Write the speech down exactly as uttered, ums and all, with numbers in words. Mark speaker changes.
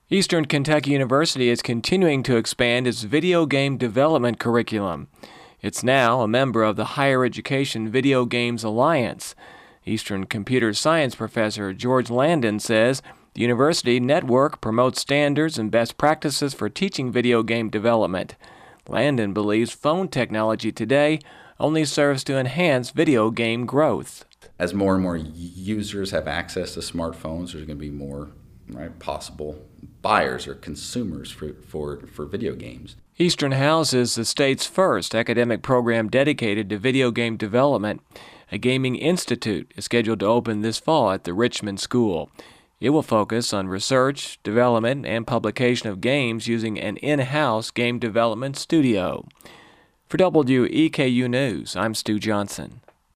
Speaker 1: Eastern Kentucky University is continuing to expand its video game development curriculum. It's now a member of the Higher Education Video Games Alliance. Eastern computer science professor George Landon says the university network promotes standards and best practices for teaching video game development. Landon believes phone technology today only serves to enhance video game growth.
Speaker 2: As more and more users have access to smartphones, there's going to be more right, possible buyers or consumers for, for, for video games.
Speaker 1: Eastern houses the state's first academic program dedicated to video game development. A gaming institute is scheduled to open this fall at the Richmond School. It will focus on research, development, and publication of games using an in-house game development studio. For W E K U News, I'm Stu Johnson.